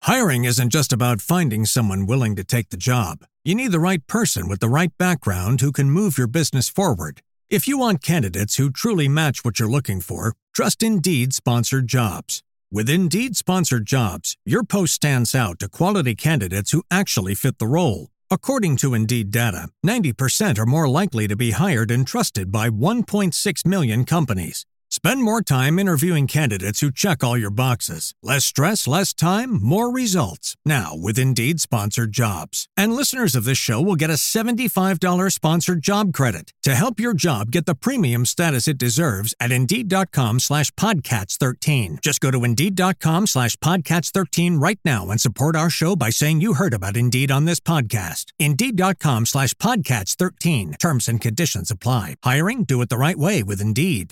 Hiring isn't just about finding someone willing to take the job. You need the right person with the right background who can move your business forward. If you want candidates who truly match what you're looking for, trust Indeed Sponsored Jobs. With Indeed Sponsored Jobs, your post stands out to quality candidates who actually fit the role. According to Indeed data, 90% are more likely to be hired and trusted by 1.6 million companies. Spend more time interviewing candidates who check all your boxes. Less stress, less time, more results. Now with Indeed Sponsored Jobs. And listeners of this show will get a $75 sponsored job credit to help your job get the premium status it deserves at Indeed.com/Podcats13. Just go to Indeed.com/Podcats13 right now and support our show by saying you heard about Indeed on this podcast. Indeed.com/Podcats13. Terms and conditions apply. Hiring? Do it the right way with Indeed.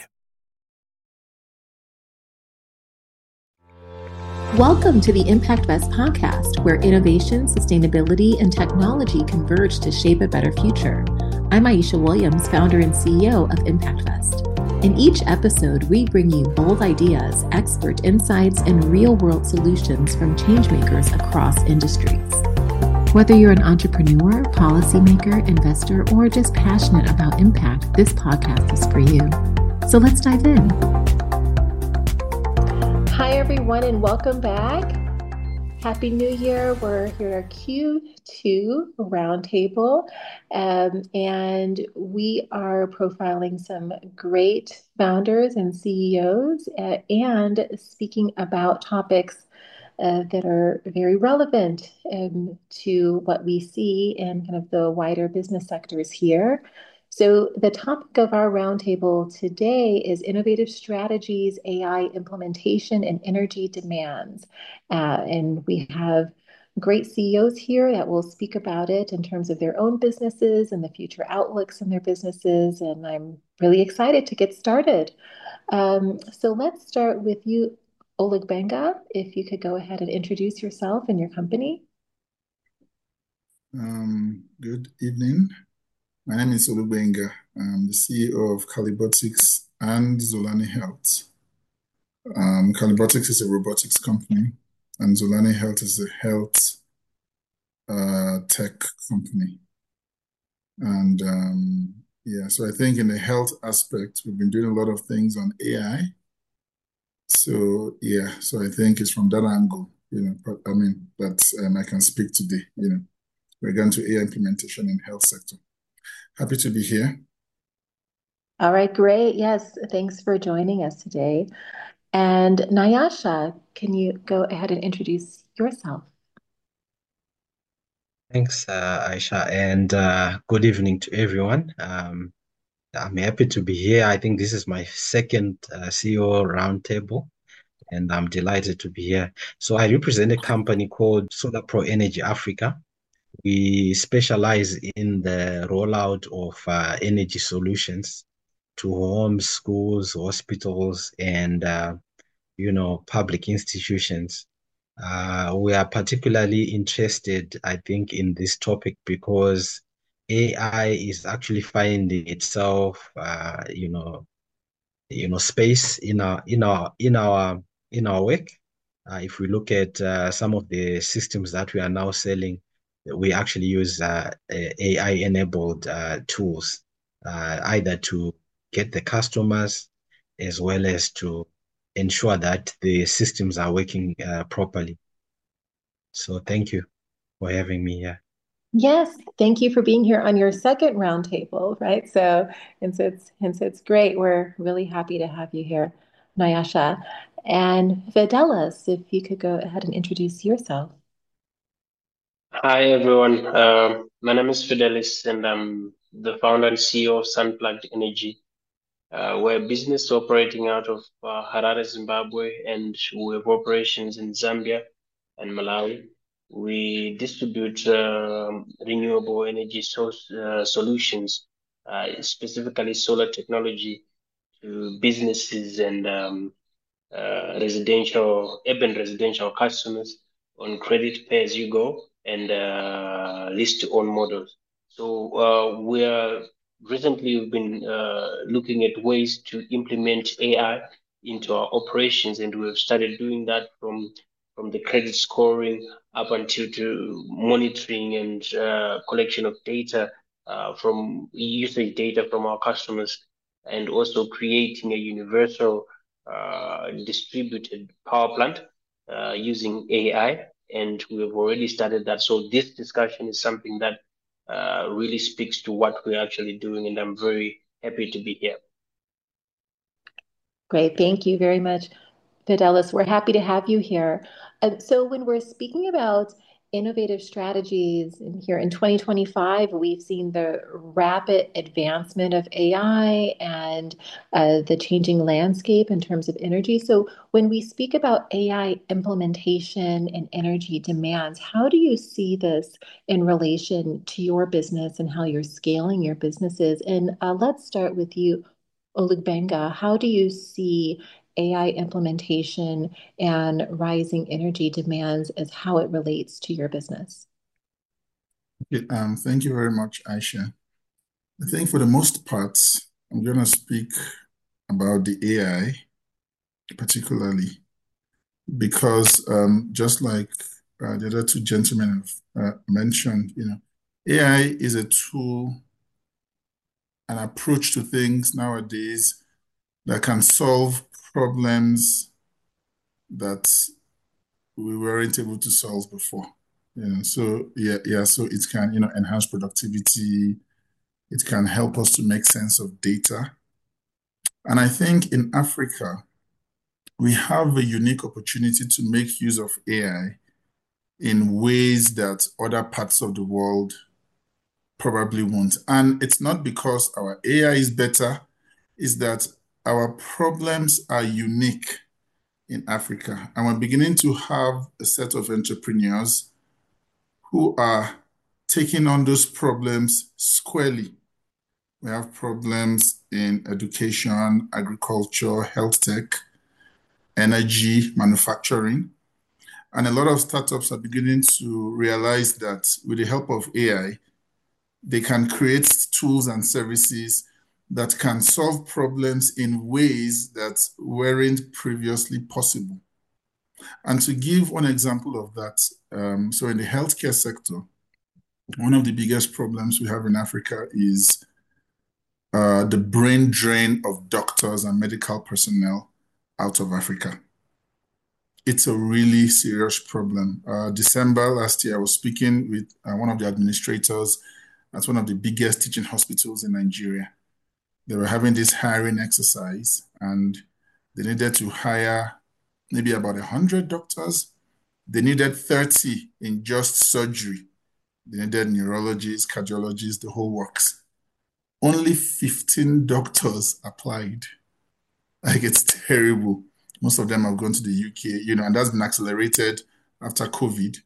Welcome to the Impact Vest podcast, where innovation, sustainability, and technology converge to shape a better future. I'm Aisha Williams, founder and CEO of Impact Vest. In each episode, we bring you bold ideas, expert insights, and real-world solutions from changemakers across industries. Whether you're an entrepreneur, policymaker, investor, or just passionate about impact, this podcast is for you. So let's dive in. Hi, everyone, and welcome back. Happy New Year. We're here at our Q2 roundtable, and we are profiling some great founders and CEOs and speaking about topics that are very relevant to what we see in kind of the wider business sectors here. So the topic of our roundtable today is innovative strategies, AI implementation, and energy demands. And we have great CEOs here that will speak about it in terms of their own businesses and the future outlooks in their businesses. And I'm really excited to get started. So let's start with you, Oleg Benga. If you could go ahead and introduce yourself and your company. Good evening. My name is Oleg Benga. I'm the CEO of Calibotics and Zolani Health. Calibotics is a robotics company, and Zolani Health is a health tech company. And so I think in the health aspect, we've been doing a lot of things on AI. So I think it's from that angle, but that I can speak today, We're going to AI implementation in health sector. Happy to be here. All right, great. Yes, thanks for joining us today. And Nyasha, can you go ahead and introduce yourself? Thanks, Aisha, and good evening to everyone. I'm happy to be here. I think this is my second CEO roundtable, and I'm delighted to be here. So I represent a company called Solar Pro Energy Africa. We specialize in the rollout of energy solutions to homes, schools, hospitals, and public institutions. We are particularly interested, I think, in this topic because AI is actually finding itself, space in our work. If we look at some of the systems that we are now selling, we actually use AI-enabled tools, either to get the customers as well as to ensure that the systems are working properly. So thank you for having me here. Yes, thank you for being here on your second roundtable, right? So it's great. We're really happy to have you here, Nyasha. And Fidelis, if you could go ahead and introduce yourself. Hi, everyone. My name is Fidelis, and I'm the founder and CEO of Sunplugged Energy. We're a business operating out of Harare, Zimbabwe, and we have operations in Zambia and Malawi. We distribute renewable energy solutions, specifically solar technology, to businesses and urban residential customers on credit pay as you go and lease to own models. So we've been looking at ways to implement AI into our operations, and we've started doing that from from the credit scoring up until to monitoring and collection of data from usage data from our customers, and also creating a universal distributed power plant using AI. And we have already started that. So this discussion is something that really speaks to what we're actually doing, and I'm very happy to be here. Great. Thank you very much, Fidelis. We're happy to have you here. So when we're speaking about innovative strategies in here in 2025, we've seen the rapid advancement of AI and the changing landscape in terms of energy. So when we speak about AI implementation and energy demands, how do you see this in relation to your business and how you're scaling your businesses? And let's start with you, Olugbenga. How do you see AI implementation and rising energy demands as how it relates to your business? Okay, thank you very much, Aisha. I think for the most part, I'm going to speak about the AI particularly because just like the other two gentlemen have mentioned, AI is a tool, an approach to things nowadays that can solve problems that we weren't able to solve before. So so it can, enhance productivity. It can help us to make sense of data. And I think in Africa, we have a unique opportunity to make use of AI in ways that other parts of the world probably won't. And it's not because our AI is better, it's that our problems are unique in Africa. And we're beginning to have a set of entrepreneurs who are taking on those problems squarely. We have problems in education, agriculture, health tech, energy, manufacturing. And a lot of startups are beginning to realize that with the help of AI, they can create tools and services that can solve problems in ways that weren't previously possible. And to give one example of that, so in the healthcare sector, one of the biggest problems we have in Africa is the brain drain of doctors and medical personnel out of Africa. It's a really serious problem. December last year, I was speaking with one of the administrators at one of the biggest teaching hospitals in Nigeria. They were having this hiring exercise, and they needed to hire maybe about 100 doctors. They needed 30 in just surgery. They needed neurologists, cardiologists, the whole works. Only 15 doctors applied. Like, it's terrible. Most of them have gone to the UK, and that's been accelerated after COVID.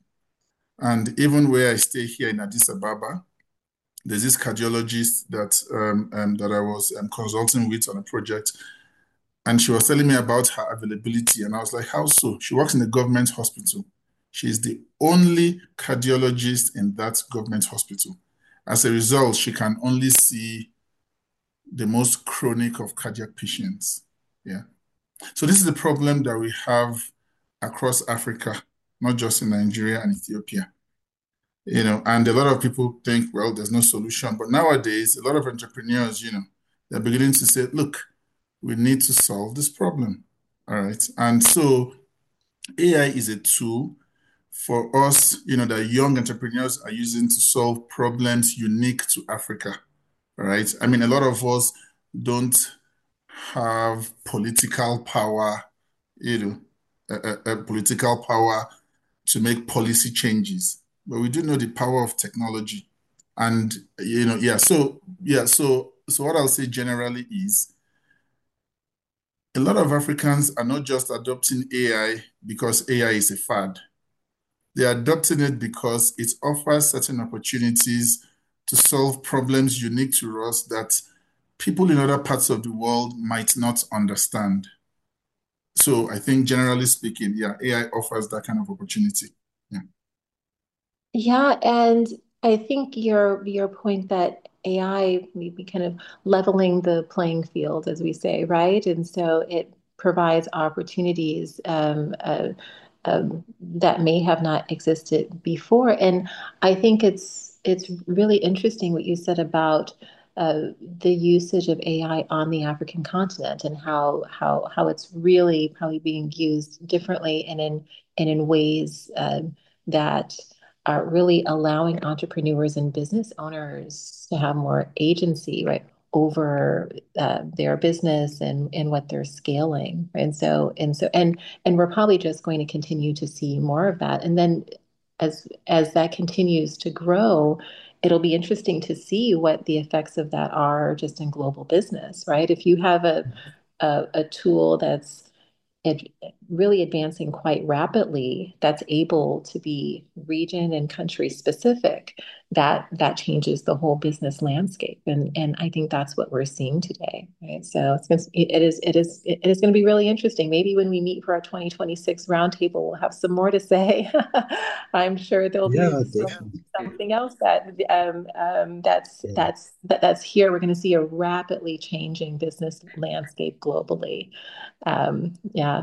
And even where I stay here in Addis Ababa, there's this cardiologist that I was consulting with on a project, and she was telling me about her availability, and I was like, how so? She works in a government hospital. She's the only cardiologist in that government hospital. As a result, she can only see the most chronic of cardiac patients. Yeah. So this is the problem that we have across Africa, not just in Nigeria and Ethiopia. And a lot of people think, well, there's no solution. But nowadays, a lot of entrepreneurs, they're beginning to say, look, we need to solve this problem. All right. And so AI is a tool for us, that young entrepreneurs are using to solve problems unique to Africa. All right. I mean, a lot of us don't have political power, political power to make policy changes, but we do know the power of technology. And so what I'll say generally is a lot of Africans are not just adopting AI because AI is a fad. They're adopting it because it offers certain opportunities to solve problems unique to us that people in other parts of the world might not understand. So I think generally speaking, AI offers that kind of opportunity. Yeah. Yeah, and I think your point that AI may be kind of leveling the playing field, as we say, right? And so it provides opportunities that may have not existed before. And I think it's really interesting what you said about the usage of AI on the African continent and how it's really probably being used differently and in ways that are really allowing entrepreneurs and business owners to have more agency, right, over their business and what they're scaling. And we're probably just going to continue to see more of that. And then as that continues to grow, it'll be interesting to see what the effects of that are just in global business, right? If you have a tool that's ad really advancing quite rapidly, that's able to be region and country specific, that changes the whole business landscape. And I think that's what we're seeing today, right? So it is going to be really interesting. Maybe when we meet for our 2026 roundtable, we'll have some more to say. I'm sure there'll be Yeah, definitely. something else Yeah. that's here. We're going to see a rapidly changing business landscape globally. Yeah.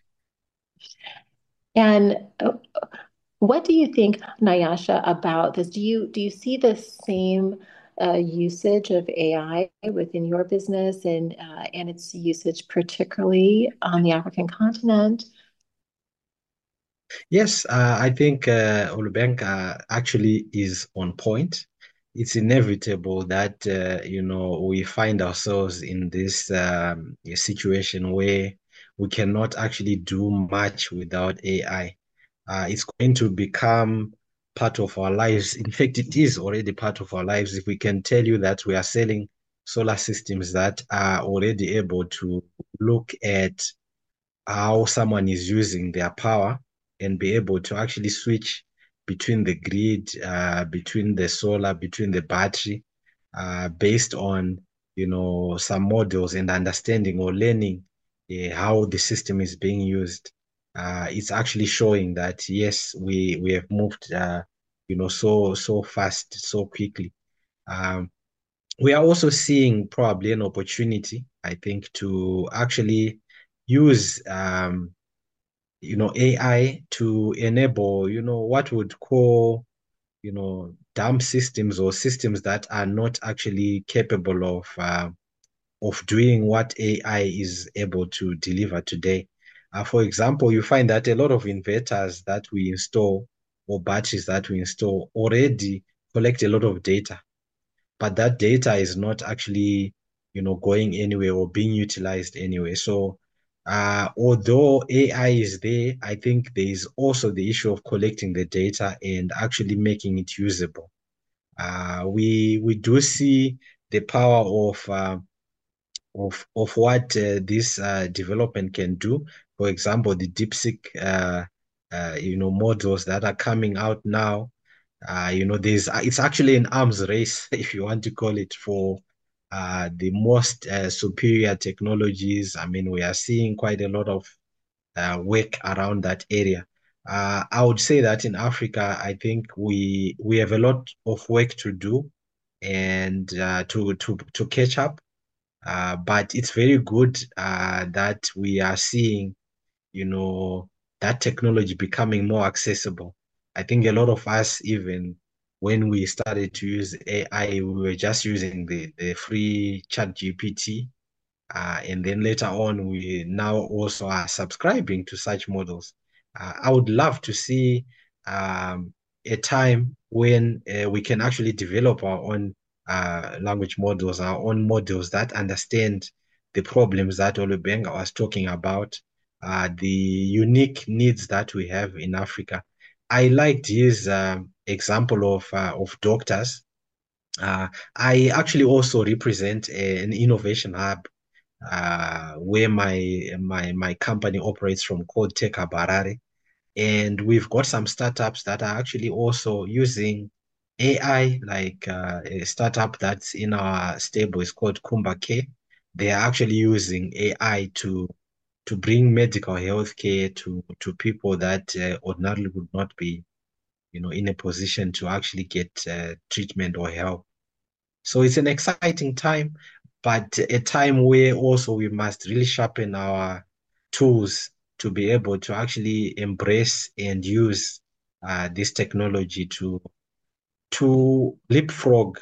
And what do you think, Nyasha, about this? Do you see the same usage of AI within your business and its usage particularly on the African continent? Yes, I think Olubank actually is on point. It's inevitable that we find ourselves in this situation where we cannot actually do much without AI. It's going to become part of our lives. In fact, it is already part of our lives. If we can tell you that we are selling solar systems that are already able to look at how someone is using their power and be able to actually switch between the grid, between the solar, between the battery, based on some models and understanding or learning how the system is being used. It's actually showing that yes, we have moved so fast, so quickly. Um, we are also seeing probably an opportunity, I think, to actually use AI to enable, what would call, dumb systems or systems that are not actually capable of doing what AI is able to deliver today. For example, you find that a lot of inverters that we install or batteries that we install already collect a lot of data, but that data is not actually, going anywhere or being utilized anyway. So, although AI is there, I think there is also the issue of collecting the data and actually making it usable. We do see the power of what this development can do. For example, the DeepSeek models that are coming out now. It's actually an arms race, if you want to call it, for the most superior technologies. I mean, we are seeing quite a lot of work around that area. I would say that in Africa, I think we have a lot of work to do and to catch up. But it's very good that we are seeing, you know, that technology becoming more accessible. I think a lot of us, even when we started to use AI, we were just using the free chat GPT. And then later on, we now also are subscribing to such models. I would love to see a time when we can actually develop our own language models, our own models that understand the problems that Olubenga was talking about, the unique needs that we have in Africa. I liked his example of doctors. I actually also represent an innovation hub where my company operates from, called Tech Hub Harare. And we've got some startups that are actually also using AI, like a startup that's in our stable is called Kumba Care. They are actually using AI to bring medical health care to people that ordinarily would not be, in a position to actually get treatment or help. So it's an exciting time, but a time where also we must really sharpen our tools to be able to actually embrace and use this technology to leapfrog,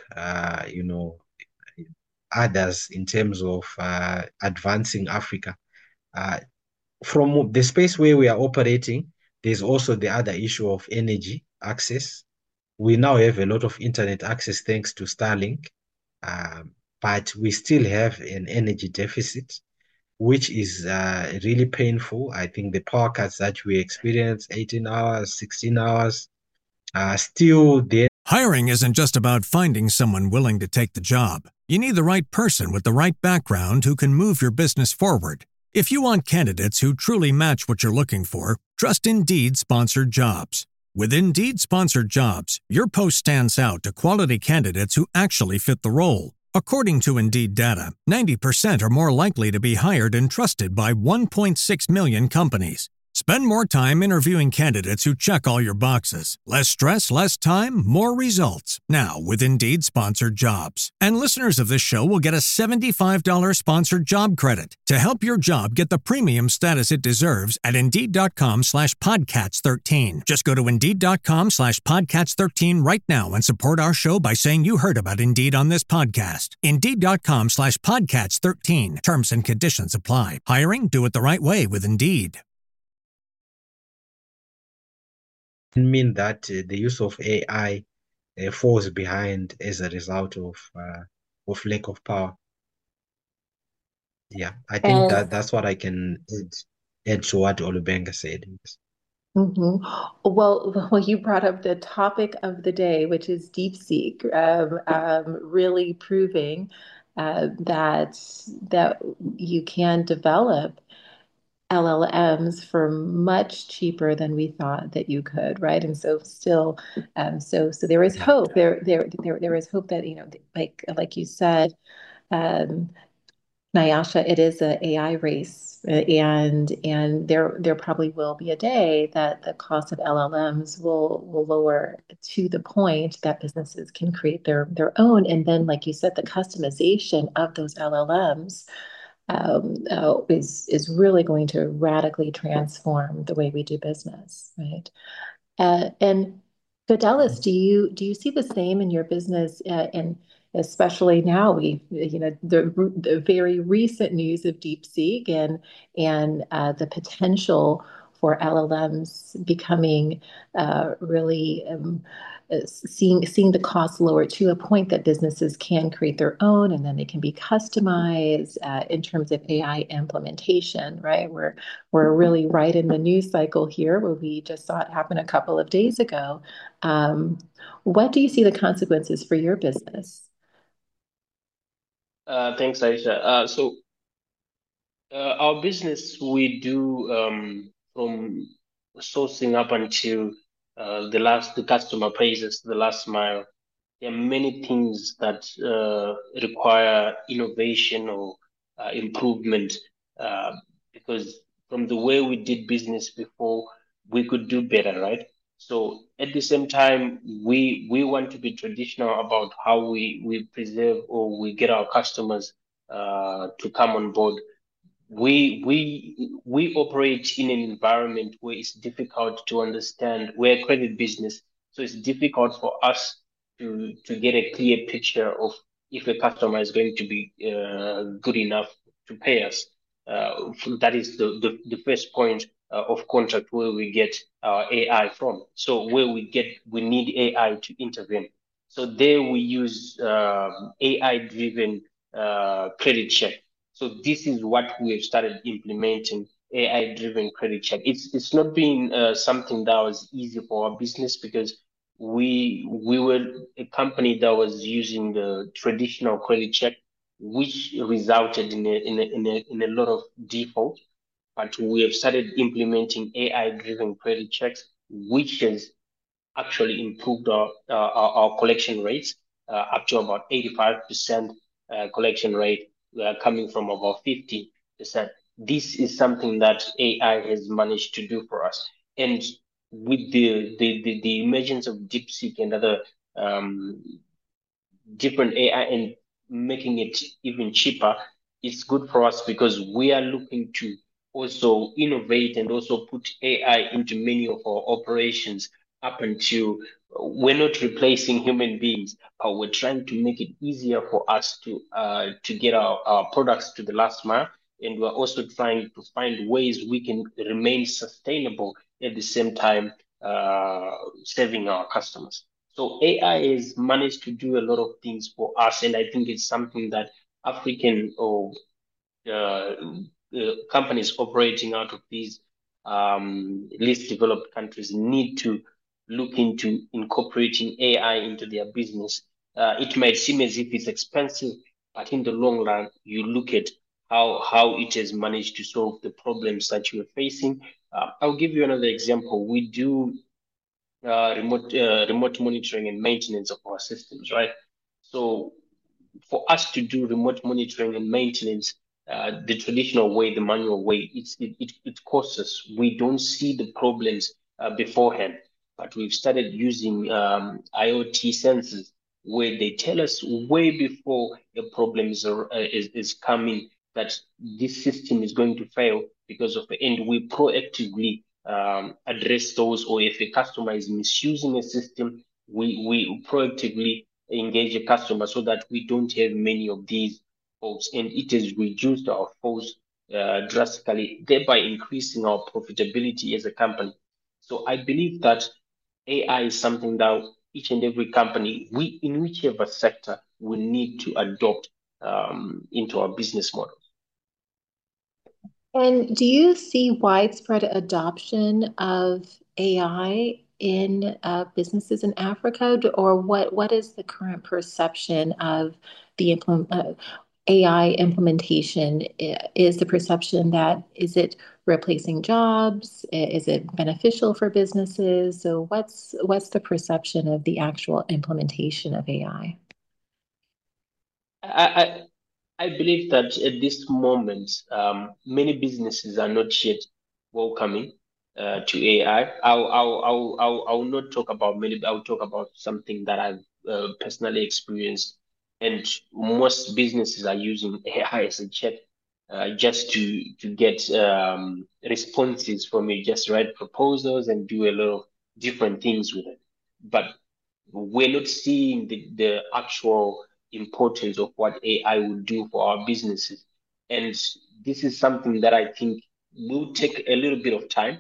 others in terms of advancing Africa. From the space where we are operating, there's also the other issue of energy access. We now have a lot of internet access thanks to Starlink, but we still have an energy deficit, which is really painful. I think the power cuts that we experience, 18 hours, 16 hours, still there. Hiring isn't just about finding someone willing to take the job. You need the right person with the right background who can move your business forward. If you want candidates who truly match what you're looking for, trust Indeed sponsored jobs. With Indeed sponsored jobs, your post stands out to quality candidates who actually fit the role. According to Indeed data, 90% are more likely to be hired and trusted by 1.6 million companies. Spend more time interviewing candidates who check all your boxes. Less stress, less time, more results. Now with Indeed sponsored jobs. And listeners of this show will get a $75 sponsored job credit to help your job get the premium status it deserves at Indeed.com/Podcats13. Just go to Indeed.com/Podcats13 right now and support our show by saying you heard about Indeed on this podcast. Indeed.com/Podcats13. Terms and conditions apply. Hiring? Do it the right way with Indeed. Mean that the use of AI falls behind as a result of lack of power. Yeah, I think that's what I can add to what Olubenga said. Mm-hmm. Well, you brought up the topic of the day, which is DeepSeek, really proving that you can develop LLMs for much cheaper than we thought that you could, right? And so still, so there is hope. There is hope that, like you said, Nyasha, it is an AI race, and there probably will be a day that the cost of LLMs will lower to the point that businesses can create their own, and then, like you said, the customization of those LLMs is really going to radically transform the way we do business, right? And Fidelis, do you see the same in your business? And especially now, the very recent news of DeepSeek and the potential for LLMs becoming really seeing the cost lower to a point that businesses can create their own, and then they can be customized in terms of AI implementation, right? We're really right in the news cycle here where we just saw it happen a couple of days ago. What do you see the consequences for your business? Thanks, Aisha. So our business, we do from sourcing up until the customer pays us the last mile. There are many things that require innovation or improvement because from the way we did business before, we could do better, right? So at the same time, we want to be traditional about how we preserve or we get our customers to come on board. We operate in an environment where it's difficult to understand. We're a credit business, so it's difficult for us to get a clear picture of if a customer is going to be good enough to pay us. That is the first point of contact where we get our AI from. So where we need AI to intervene. So there we use AI driven credit check. So this is what we have started implementing, AI-driven credit check. It's not been something that was easy for our business because we were a company that was using the traditional credit check, which resulted in a lot of default. But we have started implementing AI-driven credit checks, which has actually improved our collection rates up to about 85% collection rate, coming from about 50%. This is something that AI has managed to do for us. And with the emergence of DeepSeek and other different AI and making it even cheaper, it's good for us because we are looking to also innovate and also put AI into many of our operations up until we're not replacing human beings, but we're trying to make it easier for us to get our products to the last mile. And we're also trying to find ways we can remain sustainable at the same time, serving our customers. So AI has managed to do a lot of things for us, and I think it's something that African or uh, companies operating out of these least developed countries need to look into incorporating AI into their business. It might seem as if it's expensive, but in the long run, you look at how it has managed to solve the problems that you are facing. I'll give you another example. We do remote monitoring and maintenance of our systems, right? So for us to do remote monitoring and maintenance, the traditional way, the manual way, it costs us. We don't see the problems beforehand, but we've started using IoT sensors where they tell us way before a problem is coming that this system is going to fail because of the end. We proactively address those, or if a customer is misusing a system, we proactively engage a customer so that we don't have many of these faults, and it has reduced our faults drastically, thereby increasing our profitability as a company. So I believe that AI is something that each and every company, we in whichever sector, we need to adopt into our business model. And do you see widespread adoption of AI in businesses in Africa, or what is the current perception of the AI implementation? Is the perception that is it replacing jobs? Is it beneficial for businesses? So what's the perception of the actual implementation of AI? I, I believe that at this moment, many businesses are not yet welcoming to AI. I'll not talk about many. I'll talk about something that I've personally experienced, and most businesses are using AI as a chat just to get responses from it, just write proposals and do a lot of different things with it. But we're not seeing the actual importance of what AI will do for our businesses. And this is something that I think will take a little bit of time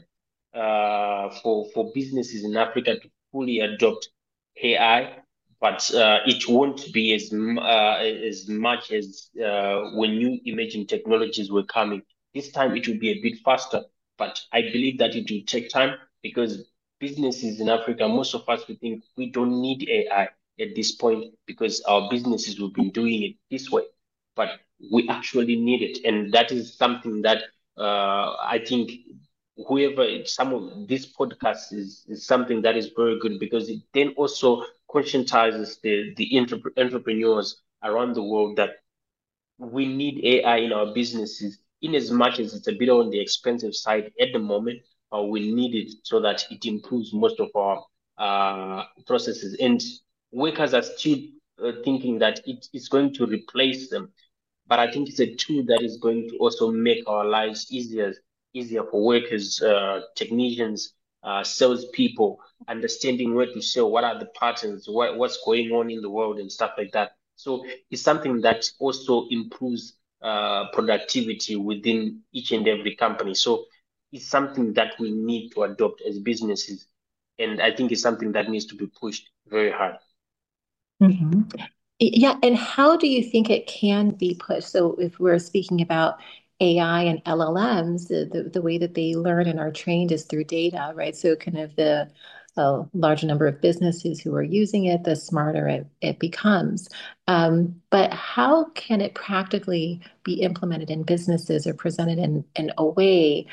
for businesses in Africa to fully adopt AI, but it won't be as much as when new emerging technologies were coming. This time it will be a bit faster, but I believe that it will take time because businesses in Africa, most of us, we think we don't need AI at this point because our businesses have been doing it this way. But we actually need it. And that is something that I think some of this podcast is something that is very good because it then also conscientizes the entrepreneurs around the world that we need AI in our businesses, in as much as it's a bit on the expensive side at the moment, we need it so that it improves most of our processes. And workers are still thinking that it's going to replace them, but I think it's a tool that is going to also make our lives easier for workers, technicians, salespeople, understanding where to sell, what are the patterns, what's going on in the world, and stuff like that. So it's something that also improves productivity within each and every company. So it's something that we need to adopt as businesses, and I think it's something that needs to be pushed very hard. Mhm. Yeah, and how do you think it can be pushed? So if we're speaking about AI and LLMs, the way that they learn and are trained is through data, right? So kind of the larger number of businesses who are using it, the smarter it becomes. But how can it practically be implemented in businesses or presented in a way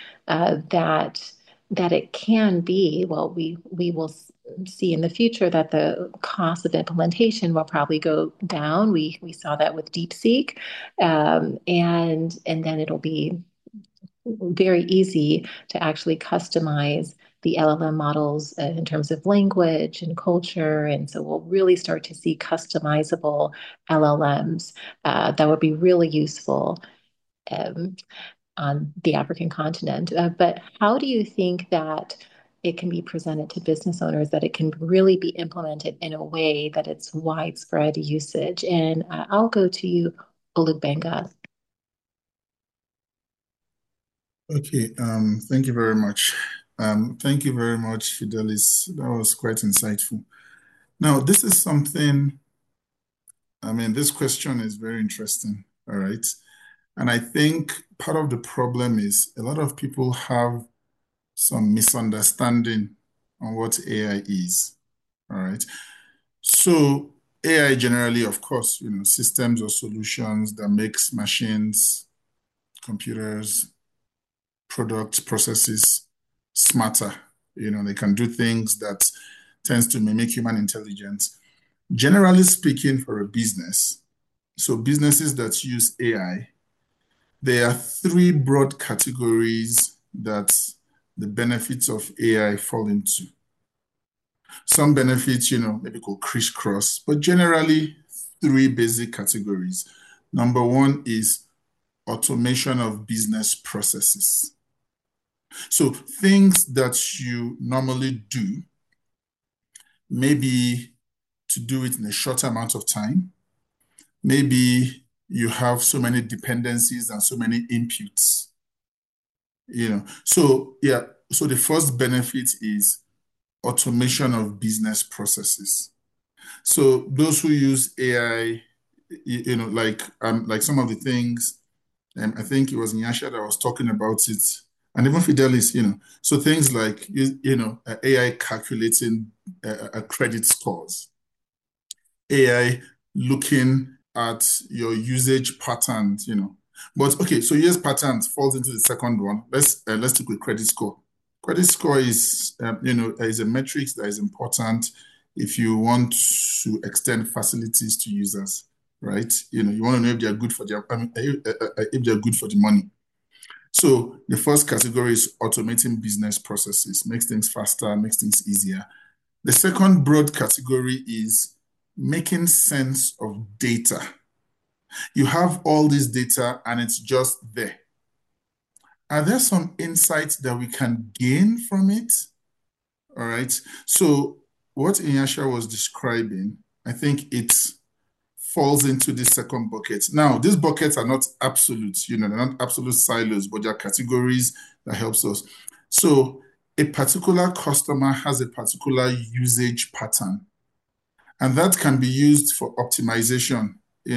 that it can be, well, we will see in the future that the cost of implementation will probably go down. We saw that with DeepSeek, and then it'll be very easy to actually customize the LLM models in terms of language and culture. And so we'll really start to see customizable LLMs that would be really useful. Um, on the African continent. But how do you think that it can be presented to business owners that it can really be implemented in a way that it's widespread usage? And I'll go to you, Olubenga. Okay, thank you very much. Thank you very much, Fidelis. That was quite insightful. Now, this is something, this question is very interesting, all right? And I think part of the problem is a lot of people have some misunderstanding on what AI is, all right? So AI generally, of course, systems or solutions that makes machines, computers, products, processes smarter. They can do things that tends to mimic human intelligence. Generally speaking, for a business, so businesses that use AI, there are three broad categories that the benefits of AI fall into. Some benefits, maybe could crisscross, but generally three basic categories. Number one is automation of business processes. So things that you normally do, maybe to do it in a short amount of time, maybe you have so many dependencies and so many inputs. So the first benefit is automation of business processes. So those who use AI, like some of the things, I think it was Nyasha that was talking about it, and even Fidelis, so things like AI calculating credit scores, AI looking at your usage patterns, But okay, so yes, patterns falls into the second one. Let's take with credit score. Credit score is is a metric that is important if you want to extend facilities to users, right? You want to know if they are good for if they're good for the money. So the first category is automating business processes, makes things faster, makes things easier. The second broad category is making sense of data. You have all this data and it's just there. Are there some insights that we can gain from it? All right. So what Inyasha was describing, I think it falls into the second bucket. Now, these buckets are not absolute, they're not absolute silos, but they're categories that helps us. So a particular customer has a particular usage pattern, and that can be used for optimization,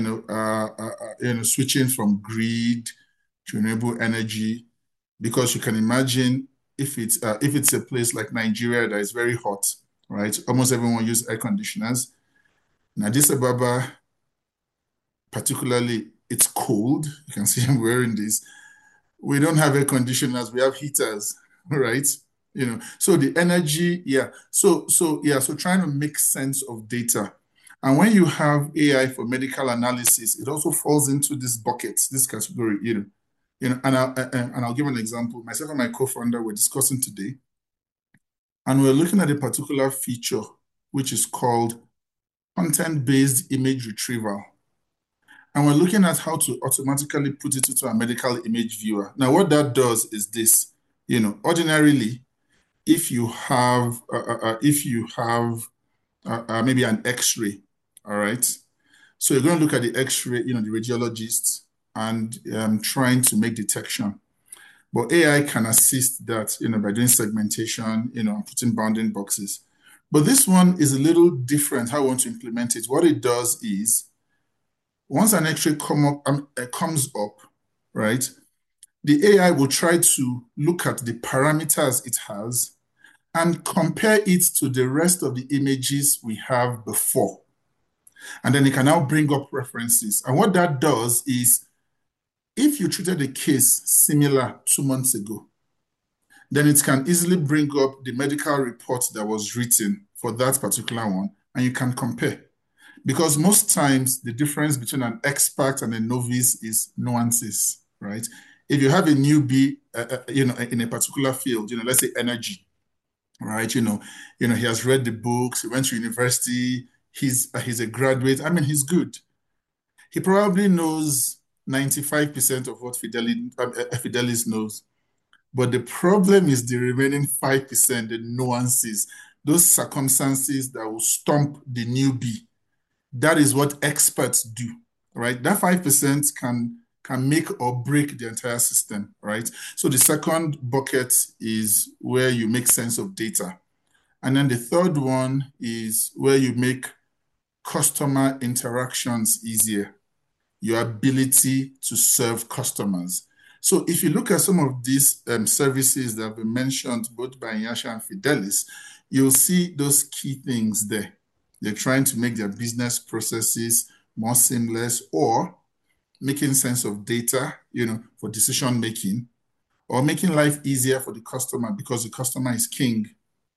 switching from grid to renewable energy, because you can imagine if it's a place like Nigeria that is very hot, right? Almost everyone uses air conditioners. Now, Addis Ababa, particularly, it's cold. You can see I'm wearing this. We don't have air conditioners. We have heaters, right? So the energy, yeah. So trying to make sense of data. And when you have AI for medical analysis, it also falls into this bucket, this category, and I'll give an example. Myself and my co-founder were discussing today, and we're looking at a particular feature which is called content-based image retrieval. And we're looking at how to automatically put it into a medical image viewer. Now, what that does is this, ordinarily, if you have maybe an X-ray, all right? So you're going to look at the X-ray, the radiologist, and trying to make detection. But AI can assist that, by doing segmentation, and putting bounding boxes. But this one is a little different how I want to implement it. What it does is, once an X-ray comes up, right, the AI will try to look at the parameters it has and compare it to the rest of the images we have before. And then it can now bring up references. And what that does is, if you treated a case similar 2 months ago, then it can easily bring up the medical report that was written for that particular one, and you can compare. Because most times the difference between an expert and a novice is nuances, right? If you have a newbie, in a particular field, let's say energy, right? He has read the books, he went to university, he's a graduate. He's good. He probably knows 95% of what Fidelis knows. But the problem is the remaining 5%, the nuances, those circumstances that will stump the newbie. That is what experts do, right? That 5% can make or break the entire system, right? So the second bucket is where you make sense of data. And then the third one is where you make customer interactions easier, your ability to serve customers. So if you look at some of these services that have been mentioned both by Nyasha and Fidelis, you'll see those key things there. They're trying to make their business processes more seamless, or making sense of data, for decision making, or making life easier for the customer because the customer is king.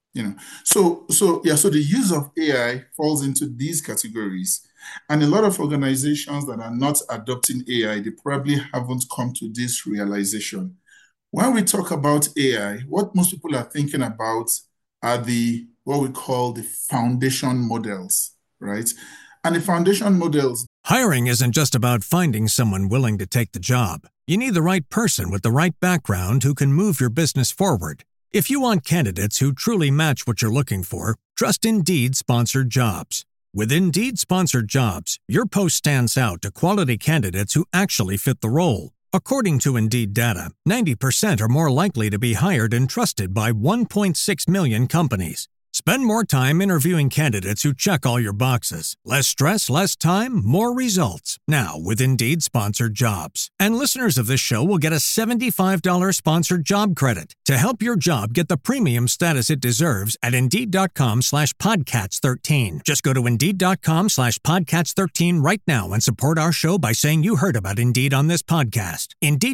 So the use of AI falls into these categories. And a lot of organizations that are not adopting AI, they probably haven't come to this realization. When we talk about AI, what most people are thinking about are what we call the foundation models, right? And the foundation models. Hiring isn't just about finding someone willing to take the job. You need the right person with the right background who can move your business forward. If you want candidates who truly match what you're looking for, trust Indeed Sponsored Jobs. With Indeed Sponsored Jobs, your post stands out to quality candidates who actually fit the role. According to Indeed data, 90% are more likely to be hired and trusted by 1.6 million companies. Spend more time interviewing candidates who check all your boxes. Less stress, less time, more results. Now with Indeed Sponsored Jobs. And listeners of this show will get a $75 sponsored job credit to help your job get the premium status it deserves at Indeed.com/Podcats13. Just go to Indeed.com/Podcats13 right now and support our show by saying you heard about Indeed on this podcast.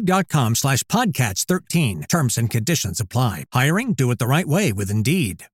Indeed.com/Podcats13. Terms and conditions apply. Hiring? Do it the right way with Indeed.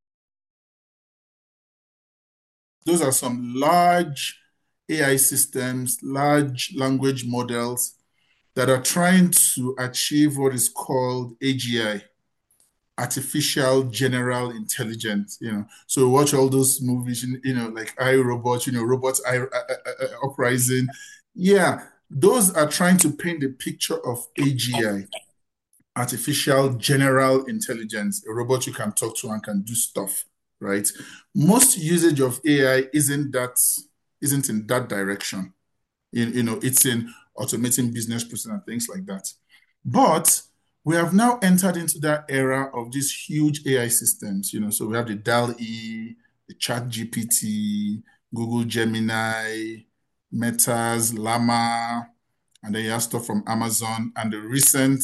Those are some large AI systems, large language models that are trying to achieve what is called AGI, artificial general intelligence. So we watch all those movies, like iRobot, robots uprising. Yeah, those are trying to paint the picture of AGI, artificial general intelligence, a robot you can talk to and can do stuff. Right? Most usage of AI isn't in that direction. It's in automating business process and things like that. But we have now entered into that era of these huge AI systems. So we have the DALL-E, the ChatGPT, Google Gemini, Meta's Llama, and then you have stuff from Amazon, and the recent,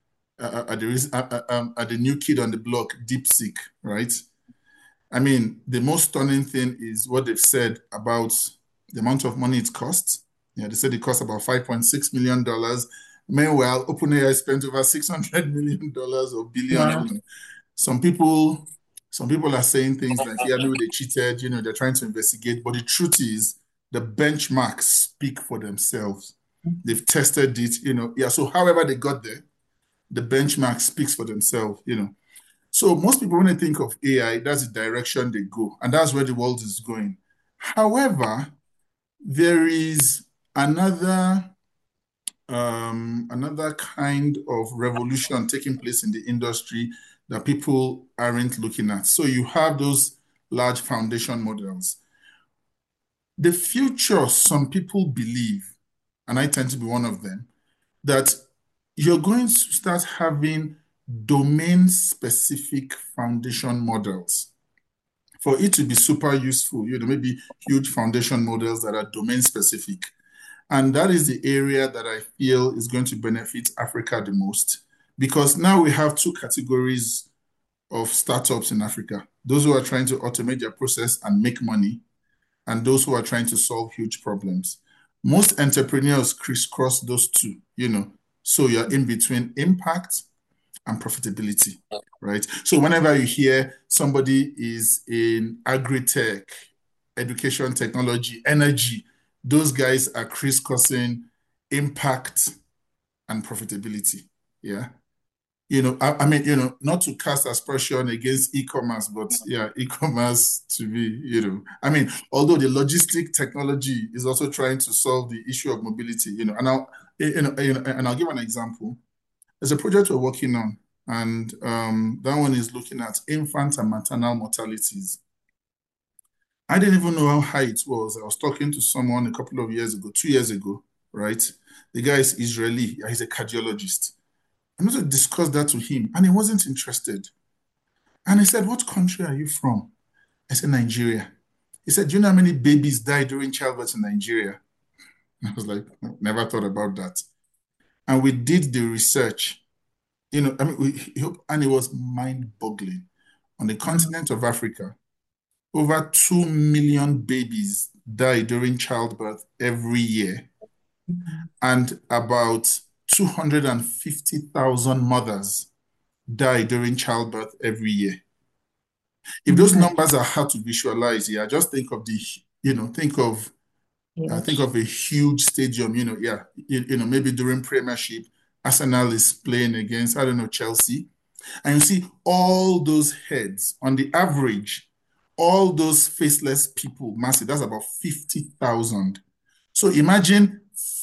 the new kid on the block, DeepSeek, right? I mean, the most stunning thing is what they've said about the amount of money it costs. Yeah, they said it costs about $5.6 million. Meanwhile, OpenAI spent over $600 million or billion. Wow. Some people are saying things like, yeah, maybe they cheated, they're trying to investigate. But the truth is, the benchmarks speak for themselves. They've tested it, Yeah, so however they got there, the benchmark speaks for themselves, So most people, when they think of AI, that's the direction they go, and that's where the world is going. However, there is another kind of revolution taking place in the industry that people aren't looking at. So you have those large foundation models. The future, some people believe, and I tend to be one of them, that you're going to start having domain-specific foundation models. For it to be super useful, maybe huge foundation models that are domain-specific. And that is the area that I feel is going to benefit Africa the most, because now we have two categories of startups in Africa. Those who are trying to automate their process and make money, and those who are trying to solve huge problems. Most entrepreneurs crisscross those two, so you're in between impact and profitability, right? So whenever you hear somebody is in agri-tech, education technology, energy, those guys are crisscrossing impact and profitability, yeah? I mean, not to cast aspersion against e-commerce, but yeah, e-commerce to be, I mean, although the logistic technology is also trying to solve the issue of mobility, and and I'll give an example. There's a project we're working on, and that one is looking at infant and maternal mortalities. I didn't even know how high it was. I was talking to someone a couple of years ago, 2 years ago, right? The guy is Israeli. He's a cardiologist. I'm going to discuss that to him, and he wasn't interested. And he said, "What country are you from?" I said, "Nigeria." He said, "Do you know how many babies die during childbirth in Nigeria?" I was like, "Never thought about that." And we did the research. I mean, and it was mind-boggling. On the continent of Africa, over 2 million babies die during childbirth every year, and about 250,000 mothers die during childbirth every year. If those numbers are hard to visualize, yeah, just think of think of a huge stadium, maybe during Premiership, Arsenal is playing against, I don't know, Chelsea. And you see all those heads on the average, all those faceless people, massive, that's about 50,000. So imagine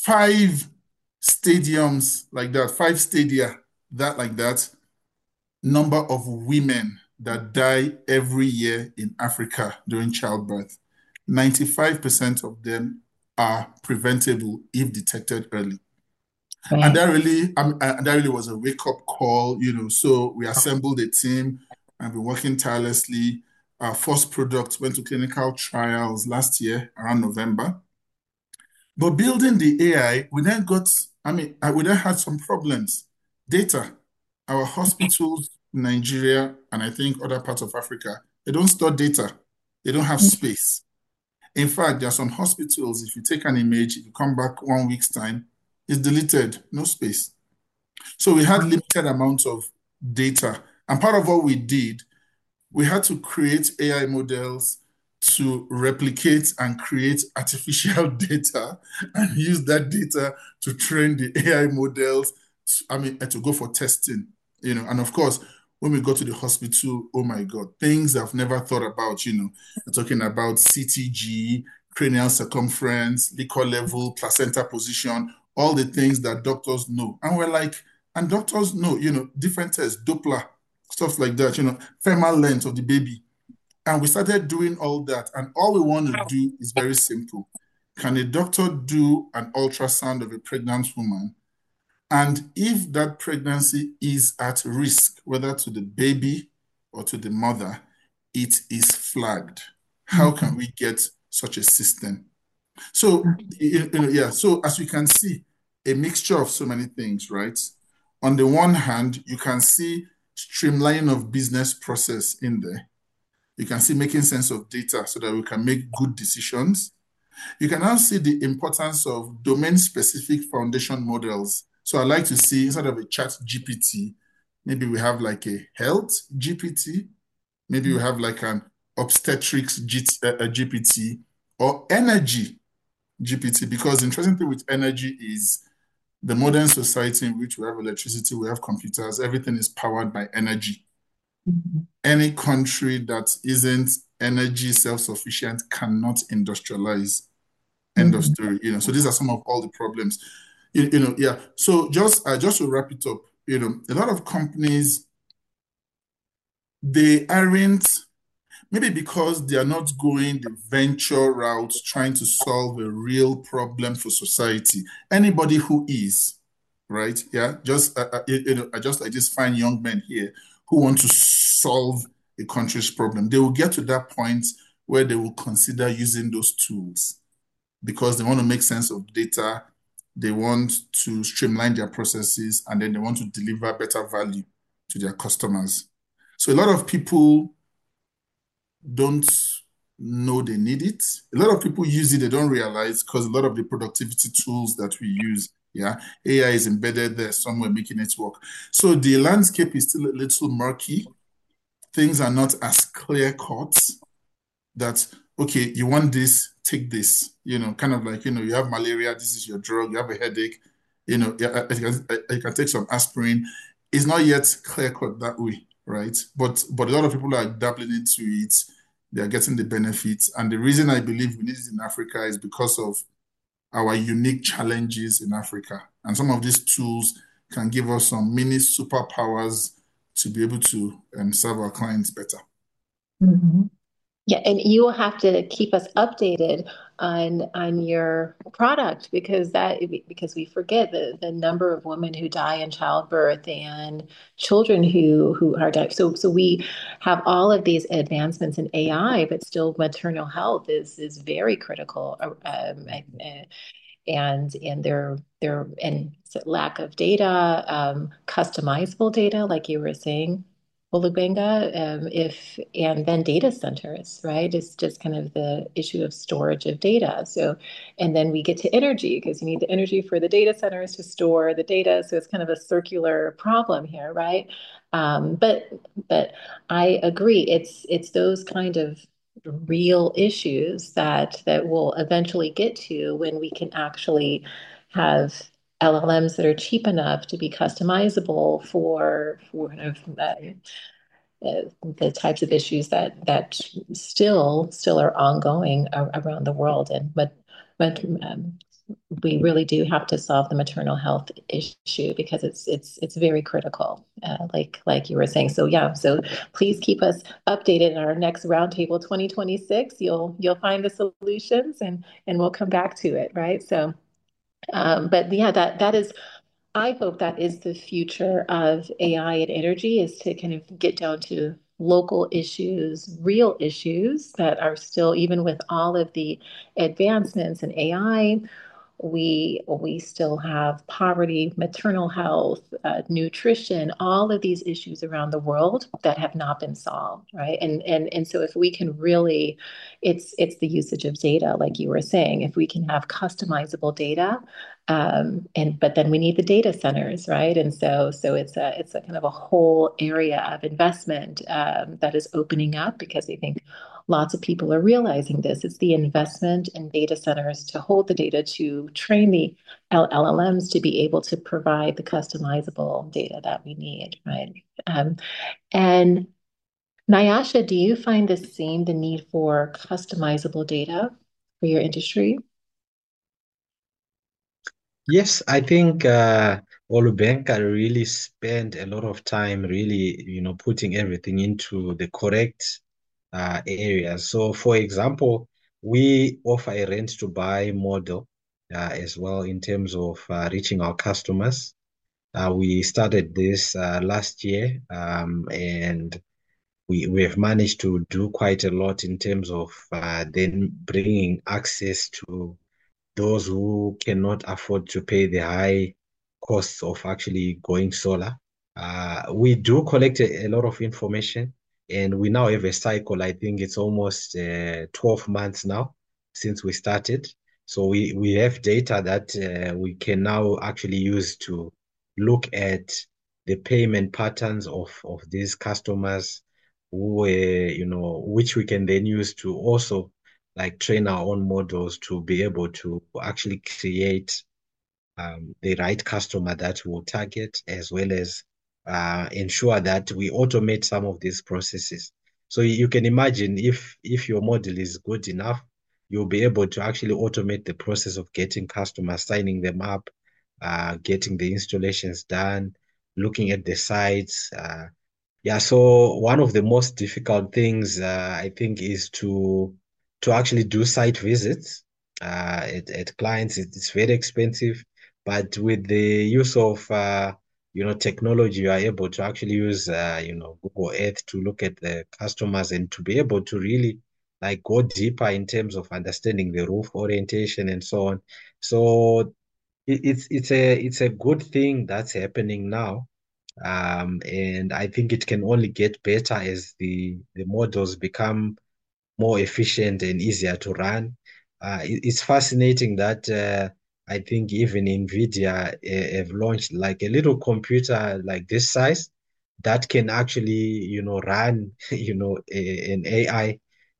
5 stadiums like that, 5 stadia, that number of women that die every year in Africa during childbirth. 95% of them are preventable if detected early. Right. And that really was a wake-up call, So we assembled a team and been working tirelessly. Our first product went to clinical trials last year around November. But building the AI, we then had some problems. Data. Our hospitals in Nigeria and I think other parts of Africa, they don't store data. They don't have space. In fact, there are some hospitals, if you take an image, if you come back 1 week's time, it's deleted, no space. So we had limited amounts of data. And part of what we did, we had to create AI models to replicate and create artificial data and use that data to train the AI models, to go for testing, And of course, when we go to the hospital, oh my God, things I've never thought about, we're talking about CTG, cranial circumference, liquor level, placenta position, all the things that doctors know. And we're like, and doctors know, different tests, Doppler, stuff like that, femoral length of the baby. And we started doing all that. And all we want to do is very simple. Can a doctor do an ultrasound of a pregnant woman? And if that pregnancy is at risk, whether to the baby or to the mother, it is flagged. How can we get such a system? So, so as you can see, a mixture of so many things, right? On the one hand, you can see streamlining of business process in there. You can see making sense of data so that we can make good decisions. You can now see the importance of domain-specific foundation models. So I like to see, instead of a chat GPT, maybe we have like a health GPT, maybe we have like an obstetrics GPT or energy GPT, because the interesting thing with energy is the modern society in which we have electricity, we have computers, everything is powered by energy. Any country that isn't energy self-sufficient cannot industrialize. End of story. So these are some of all the problems. So just to wrap it up, a lot of companies, they aren't, maybe because they are not going the venture route, trying to solve a real problem for society. Anybody who is, right? Yeah, just like these fine young men here who want to solve a country's problem, they will get to that point where they will consider using those tools because they want to make sense of data, they want to streamline their processes, and then they want to deliver better value to their customers. So a lot of people don't know they need it. A lot of people use it, they don't realize, because a lot of the productivity tools that we use, AI is embedded there somewhere making it work. So the landscape is still a little murky. Things are not as clear cut that, okay, you want this, take this, kind of like, you have malaria, this is your drug, you have a headache, you can take some aspirin. It's not yet clear cut that way, right? But a lot of people are dabbling into it. They are getting the benefits. And the reason I believe we need it in Africa is because of our unique challenges in Africa. And some of these tools can give us some mini superpowers to be able to serve our clients better. Mm-hmm. Yeah, and you will have to keep us updated on your product because we forget the number of women who die in childbirth and children who are dying. So we have all of these advancements in AI, but still maternal health is very critical. And their and lack of data, customizable data, like you were saying, Olubenga, if and then data centers, right? It's just kind of the issue of storage of data. So, and then we get to energy because you need the energy for the data centers to store the data. So it's kind of a circular problem here, right? But I agree. It's those kind of real issues that we'll eventually get to when we can actually have LLMs that are cheap enough to be customizable for kind of the types of issues that still are ongoing around the world. But we really do have to solve the maternal health issue because it's very critical, like you were saying. So yeah, so please keep us updated in our next roundtable 2026. You'll find the solutions and we'll come back to it, right? So, but yeah, that is. I hope that is the future of AI and energy is to kind of get down to local issues, real issues that are still, even with all of the advancements in AI, we still have poverty, maternal health, nutrition, all of these issues around the world that have not been solved, right? And so if we can really, it's the usage of data, like you were saying. If we can have customizable data, and but then we need the data centers, right? And so it's a kind of a whole area of investment that is opening up because I think lots of people are realizing this. It's the investment in data centers to hold the data, to train the LLMs to be able to provide the customizable data that we need, right? And Nyasha, do you find the same, the need for customizable data for your industry? Yes, I think Olubenka really spent a lot of time really, putting everything into the correct areas. So, for example, we offer a rent to buy model as well in terms of reaching our customers. We started this last year, and we have managed to do quite a lot in terms of then bringing access to those who cannot afford to pay the high costs of actually going solar. We do collect a lot of information, and we now have a cycle. I think it's almost 12 months now since we started. So we have data that we can now actually use to look at the payment patterns of these customers who, which we can then use to also like train our own models to be able to actually create the right customer that will target, as well as ensure that we automate some of these processes. So you can imagine if your model is good enough, you'll be able to actually automate the process of getting customers, signing them up, getting the installations done, looking at the sites. Yeah, so one of the most difficult things I think is to actually do site visits at clients. It's very expensive, but with the use of technology, you are able to actually use Google Earth to look at the customers and to be able to really like go deeper in terms of understanding the roof orientation and so on. So it's a good thing that's happening now. And I think it can only get better as the models become more efficient and easier to run. It's fascinating that I think even NVIDIA have launched like a little computer like this size that can actually, run, an AI.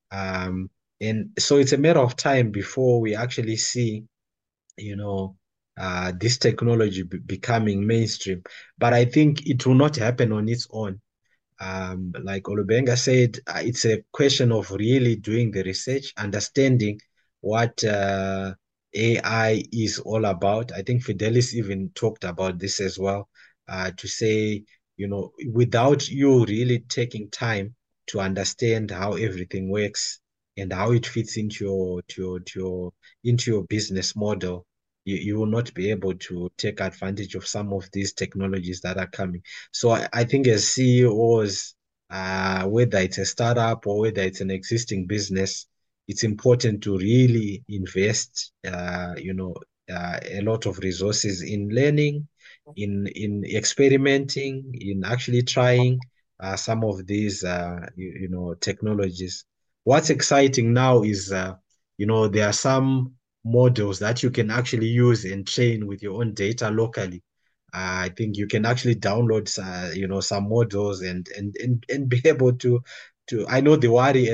And so it's a matter of time before we actually see, you know, this technology becoming mainstream. But I think it will not happen on its own. Like Olubenga said, it's a question of really doing the research, understanding what AI is all about. I think Fidelis even talked about this as well, to say, without you really taking time to understand how everything works and how it fits into your business model, you will not be able to take advantage of some of these technologies that are coming. So I think as CEOs, whether it's a startup or whether it's an existing business, it's important to really invest, a lot of resources in learning, in experimenting, in actually trying some of these, technologies. What's exciting now is, there are some models that you can actually use and train with your own data locally. I think you can actually download, some models and be able to. I know the worry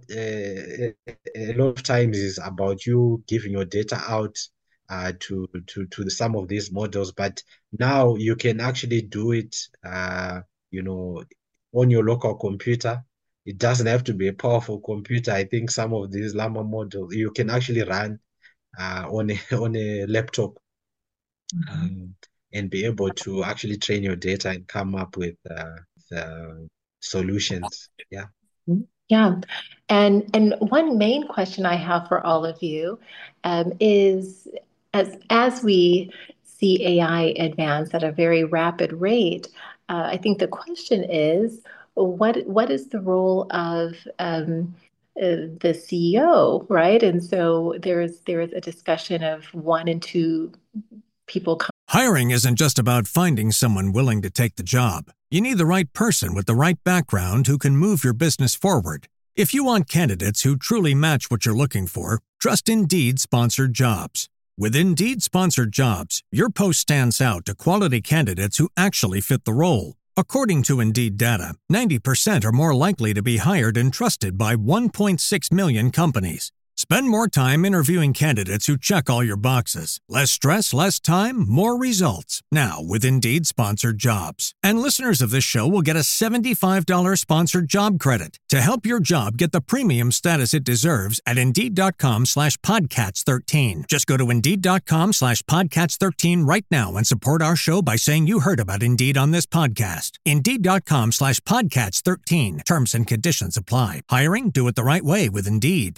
a lot of times is about you giving your data out to some of these models, but now you can actually do it, you know, on your local computer. It doesn't have to be a powerful computer. I think some of these Llama models you can actually run on a on a laptop, um, and be able to actually train your data and come up with solutions. Yeah. Yeah. And one main question I have for all of you is as we see AI advance at a very rapid rate, I think the question is what is the role of the CEO, right? And so there is a discussion of one and two people. Hiring isn't just about finding someone willing to take the job. You need the right person with the right background who can move your business forward. If you want candidates who truly match what you're looking for, trust Indeed sponsored jobs. With Indeed sponsored jobs, your post stands out to quality candidates who actually fit the role. According to Indeed data, 90% are more likely to be hired and trusted by 1.6 million companies. Spend more time interviewing candidates who check all your boxes. Less stress, less time, more results. Now with Indeed sponsored jobs. And listeners of this show will get a $75 sponsored job credit to help your job get the premium status it deserves at Indeed.com/Podcats13. Just go to Indeed.com/Podcats13 right now and support our show by saying you heard about Indeed on this podcast. Indeed.com/Podcats13. Terms and conditions apply. Hiring? Do it the right way with Indeed.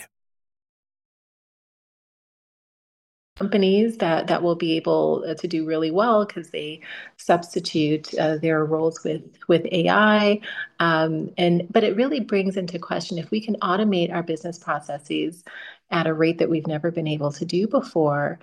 Companies that will be able to do really well because they substitute their roles with AI, but it really brings into question if we can automate our business processes at a rate that we've never been able to do before.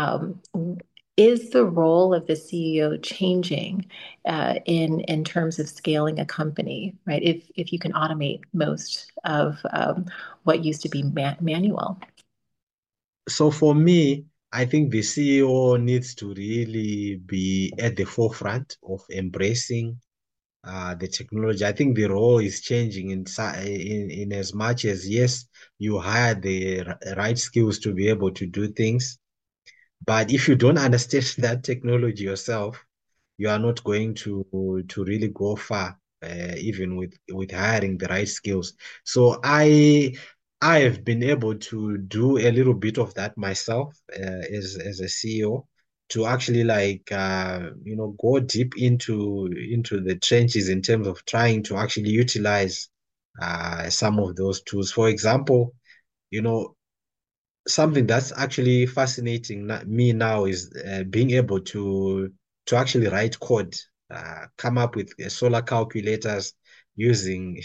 Is the role of the CEO changing in terms of scaling a company, right? If you can automate most of what used to be manual. So for me, I think the CEO needs to really be at the forefront of embracing the technology. I think the role is changing in as much as, yes, you hire the right skills to be able to do things, but if you don't understand that technology yourself, you are not going to really go far, even with hiring the right skills. So I have been able to do a little bit of that myself, as a CEO, to actually go deep into the trenches in terms of trying to actually utilize some of those tools. For example, you know something that's actually fascinating me now is being able to actually write code, come up with solar calculators using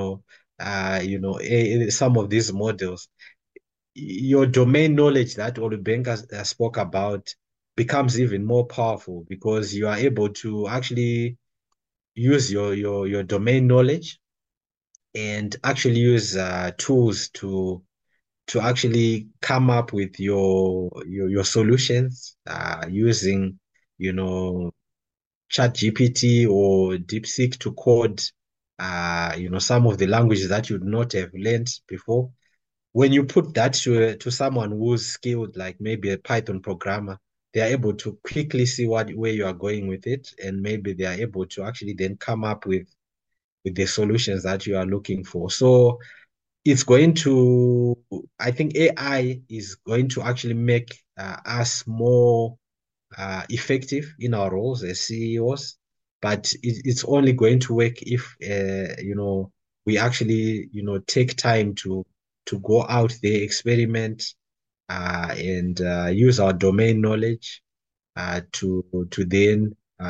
some of these models. Your domain knowledge that Olubenga spoke about becomes even more powerful because you are able to actually use your domain knowledge and actually use tools to actually come up with your solutions, using ChatGPT or DeepSeek to code some of the languages that you'd not have learned before. When you put that to someone who's skilled, like maybe a Python programmer, they are able to quickly see where you are going with it, and maybe they are able to actually then come up with the solutions that you are looking for. So it's going to, I think AI is going to actually make us more effective in our roles as CEOs, but it's only going to work if we actually take time to go out there, experiment, and use our domain knowledge to then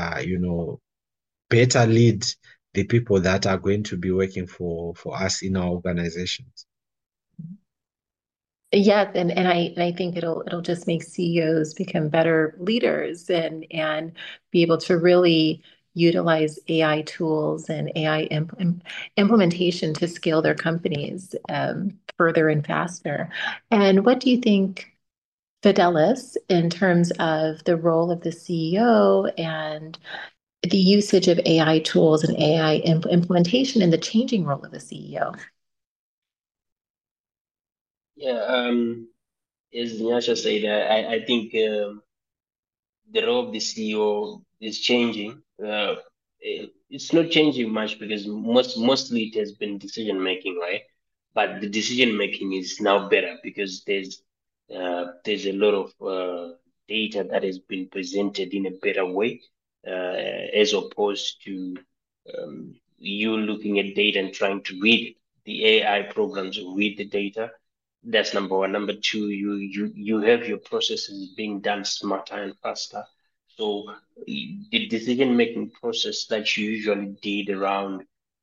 better lead the people that are going to be working for us in our organizations. Yes, and I think it'll just make CEOs become better leaders and be able to really utilize AI tools and AI implementation to scale their companies further and faster. And what do you think, Fidelis, in terms of the role of the CEO and the usage of AI tools and AI implementation and the changing role of the CEO? Yeah, as Nyasha said, I think the role of the CEO is changing. It's not changing much because mostly it has been decision making, right? But the decision making is now better because there's a lot of data that has been presented in a better way, as opposed to you looking at data and trying to read it. The AI programs read the data. That's number one. Number two, you have your processes being done smarter and faster. So the decision making process that you usually did around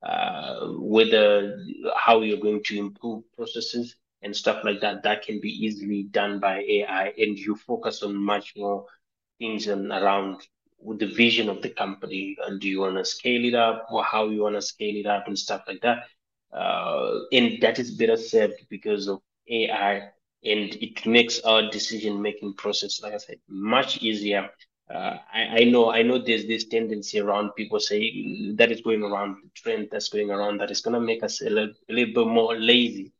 whether how you're going to improve processes and stuff like that, that can be easily done by AI, and you focus on much more things and around with the vision of the company. And do you want to scale it up, or how you want to scale it up and stuff like that? And that is better served because of AI, and it makes our decision making process, like I said, much easier. I know there's this tendency around people say that is going around, the trend that's going around, that is going to make us a little bit more lazy.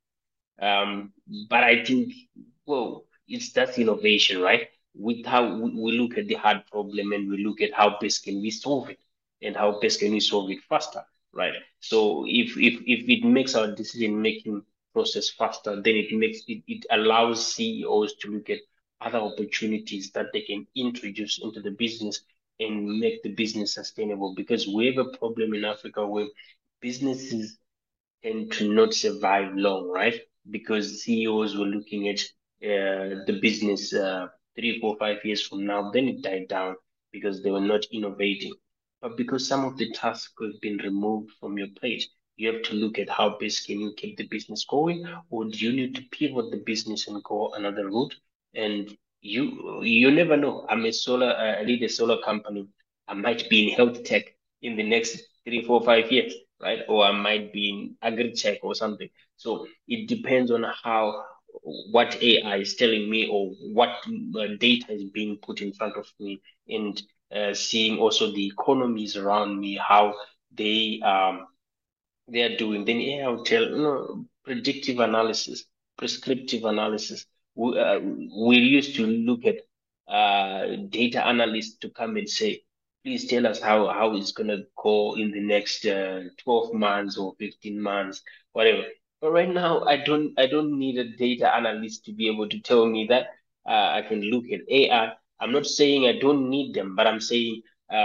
But I think, well, that's innovation, right? With how we look at the hard problem and we look at how best can we solve it, and how best can we solve it faster, right? So if it makes our decision making process faster, then it allows CEOs to look at other opportunities that they can introduce into the business and make the business sustainable. Because we have a problem in Africa where businesses tend to not survive long, right? Because CEOs were looking at the business 3, 4, 5 years from now, then it died down because they were not innovating. But because some of the tasks have been removed from your plate, you have to look at how best can you keep the business going, or do you need to pivot the business and go another route? And you never know. I lead a solar company. I might be in health tech in the next 3, 4, 5 years, right? Or I might be in agri-tech or something. So it depends on what AI is telling me, or what data is being put in front of me, and seeing also the economies around me, how they um they are doing. Then AI will tell, predictive analysis, prescriptive analysis. We used to look at data analysts to come and say, please tell us how it's going to go in the next 12 months or 15 months, whatever. But right now, I don't need a data analyst to be able to tell me that. I can look at AI. I'm not saying I don't need them, but I'm saying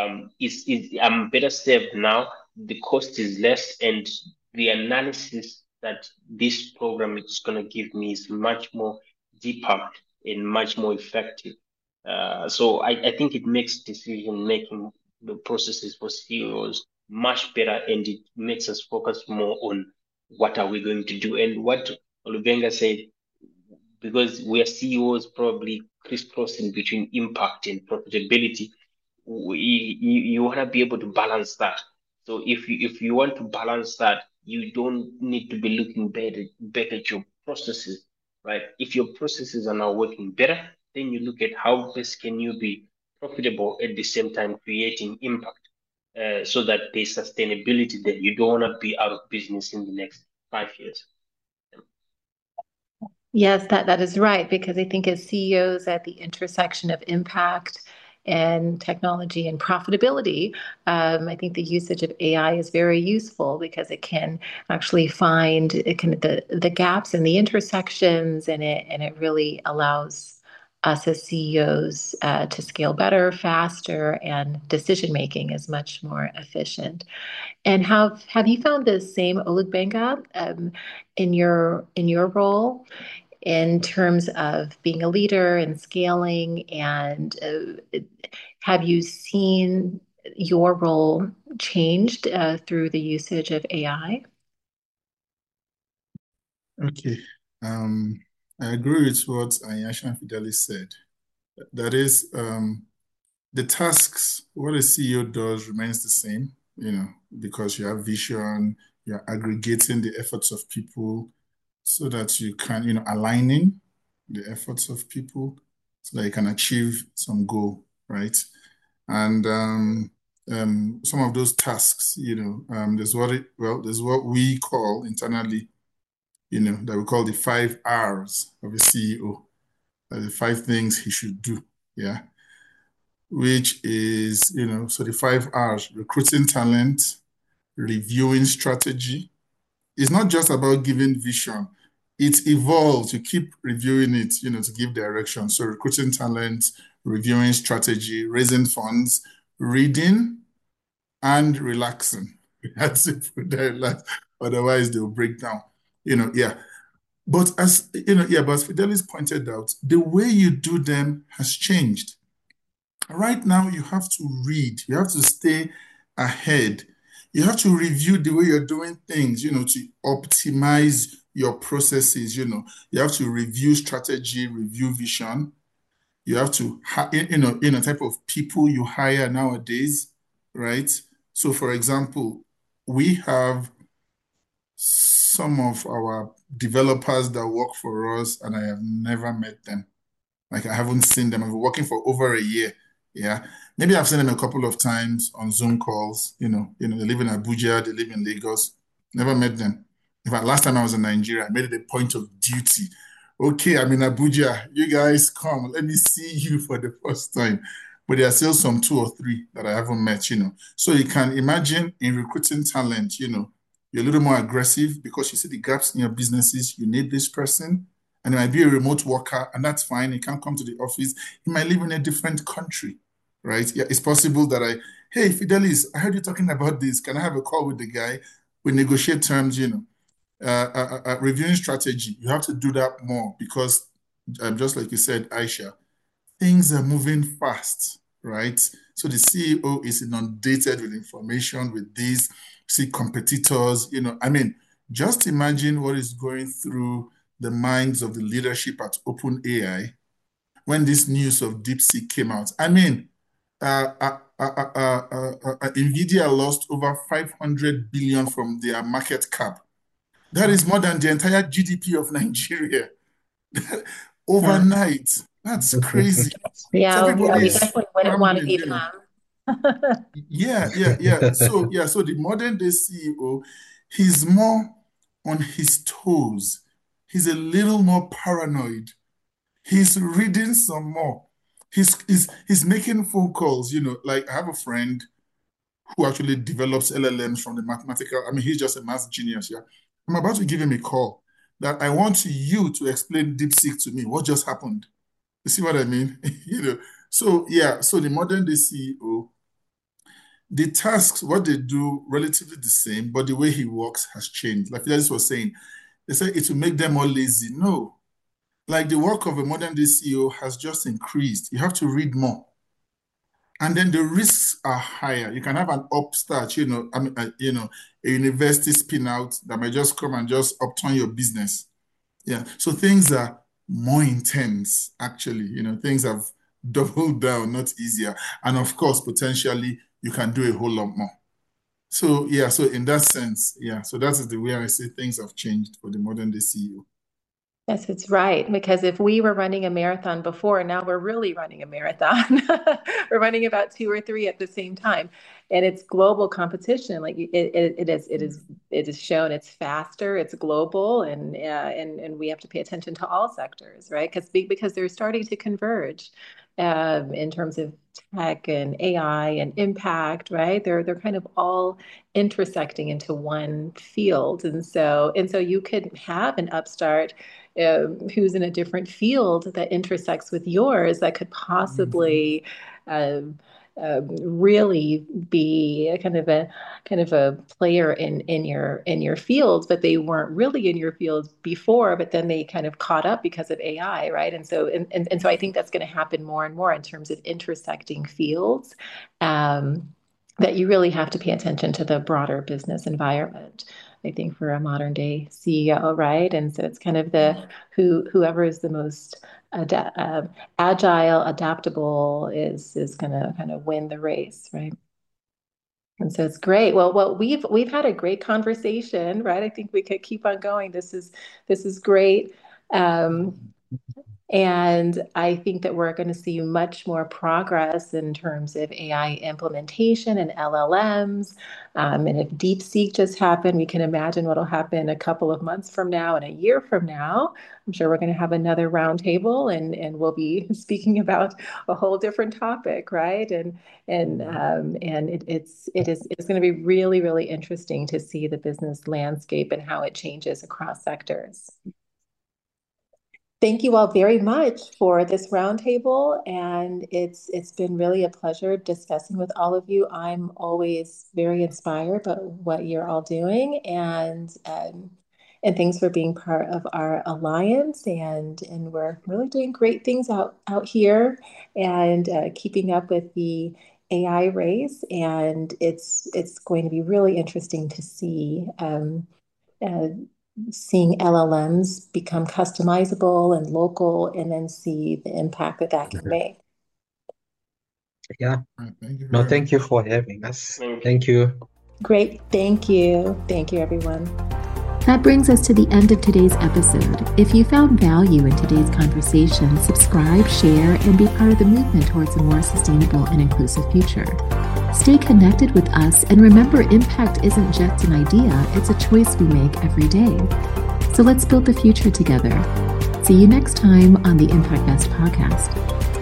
I'm better served now. The cost is less, and the analysis that this program is going to give me is much more deeper and much more effective. So I think it makes decision making the processes for CEOs much better, and it makes us focus more on what are we going to do. And what Olubenga said, because we are CEOs probably crisscrossing between impact and profitability, you want to be able to balance that. So if you want to balance that, you don't need to be looking back at your processes, right? If your processes are now working better, then you look at how best can you be profitable at the same time creating impact, so that there's sustainability there. You don't want to be out of business in the next 5 years. Yes, that is right, because I think as CEOs at the intersection of impact and technology and profitability, I think the usage of AI is very useful because it can actually find the gaps and the intersections, and it really allows us as CEOs to scale better, faster, and decision making is much more efficient. And have you found the same, Olubenga, in your role in terms of being a leader and scaling? And have you seen your role changed through the usage of AI? Okay. I agree with what Ayesha and Fidelis said. That is, the tasks, what a CEO does remains the same, because you have vision, you're aggregating the efforts of people so that you can, aligning the efforts of people so that you can achieve some goal, right? And some of those tasks, there's what we call internally, that we call the 5 R's of a CEO, the 5 things he should do. Yeah. Which is, so the 5 R's: recruiting talent, reviewing strategy. It's not just about giving vision. It evolves. You keep reviewing it, to give direction. So recruiting talent, reviewing strategy, raising funds, reading, and relaxing. That's it. Relax. Otherwise, they'll break down. Yeah. But as Fidelis pointed out, the way you do them has changed. Right now, you have to read, you have to stay ahead. You have to review the way you're doing things, to optimize your processes. You have to review strategy, review vision. You have to, type of people you hire nowadays, right? So, for example, we have some of our developers that work for us, and I have never met them. Like, I haven't seen them. I've been working for over a year. Yeah. Maybe I've seen them a couple of times on Zoom calls. They live in Abuja, they live in Lagos. Never met them. In fact, last time I was in Nigeria, I made it a point of duty. Okay, I'm in Abuja. You guys come. Let me see you for the first time. But there are still some 2 or 3 that I haven't met. So you can imagine in recruiting talent, you're a little more aggressive because you see the gaps in your businesses. You need this person. And it might be a remote worker, and that's fine. He can't come to the office. He might live in a different country, right? Yeah, it's possible that hey, Fidelis, I heard you talking about this. Can I have a call with the guy? We negotiate terms, reviewing strategy. You have to do that more because, just like you said, Aisha, things are moving fast, right? So the CEO is inundated with information with these, see competitors, just imagine what is going through the minds of the leadership at OpenAI when this news of DeepSeek came out. NVIDIA lost over 500 billion from their market cap. That is more than the entire GDP of Nigeria. Overnight. That's crazy. Yeah, So everybody we is definitely wouldn't want to be scrambling, them. Yeah. So the modern day CEO, he's more on his toes. He's a little more paranoid. He's reading some more. He's making phone calls, like I have a friend who actually develops LLMs from the mathematical. I mean, he's just a math genius, yeah. I'm about to give him a call that I want you to explain DeepSeek to me. What just happened? You see what I mean? So the modern day CEO, the tasks, what they do, relatively the same, but the way he works has changed. Like Fidelis was saying, they say it will make them more lazy. No, like the work of a modern day CEO has just increased. You have to read more. And then the risks are higher. You can have an upstart, a university spin out that might just come and just upturn your business. Yeah. So things are more intense, actually. Things have doubled down, not easier. And of course, potentially, you can do a whole lot more. So, so in that sense, so that is the way I say things have changed for the modern day CEO. Yes, it's right. Because if we were running a marathon before, now we're really running a marathon. We're running about 2 or 3 at the same time, and it's global competition. Like it is shown it's faster, it's global, and we have to pay attention to all sectors, right? Because they're starting to converge. in terms of tech and AI and impact, right? They're kind of all intersecting into one field. And so you could have an upstart who's in a different field that intersects with yours that could possibly really be a kind of a player in your field, but they weren't really in your field before, but then they kind of caught up because of AI, right? And so I think that's going to happen more and more in terms of intersecting fields. That you really have to pay attention to the broader business environment, I think, for a modern day CEO, right? And so it's kind of whoever is the most agile, adaptable is going to kind of win the race, right? And so it's great. Well, we've had a great conversation, right? I think we could keep on going. This is great. And I think that we're going to see much more progress in terms of AI implementation and LLMs. And if DeepSeek just happened, we can imagine what will happen a couple of months from now and a year from now. I'm sure we're going to have another roundtable, and we'll be speaking about a whole different topic, right? And it's going to be really, really interesting to see the business landscape and how it changes across sectors. Thank you all very much for this roundtable, and it's been really a pleasure discussing with all of you. I'm always very inspired by what you're all doing, and thanks for being part of our alliance. And we're really doing great things out here, and keeping up with the AI race. And it's going to be really interesting to see. Seeing LLMs become customizable and local, and then see the impact that can make. Yeah. Thank you for having us. Thank you. Great. Thank you. Thank you, everyone. That brings us to the end of today's episode. If you found value in today's conversation, subscribe, share, and be part of the movement towards a more sustainable and inclusive future. Stay connected with us, and remember, impact isn't just an idea, it's a choice we make every day. So let's build the future together. See you next time on the Impact Best podcast.